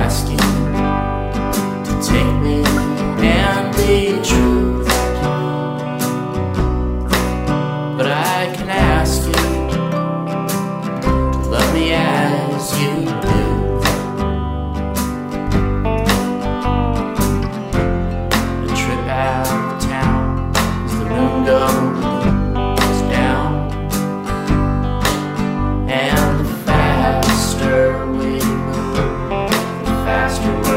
ask you to take me and be true, but I can ask you to love me as you do. The trip out of town as the moon goes down, and the faster we move, the faster we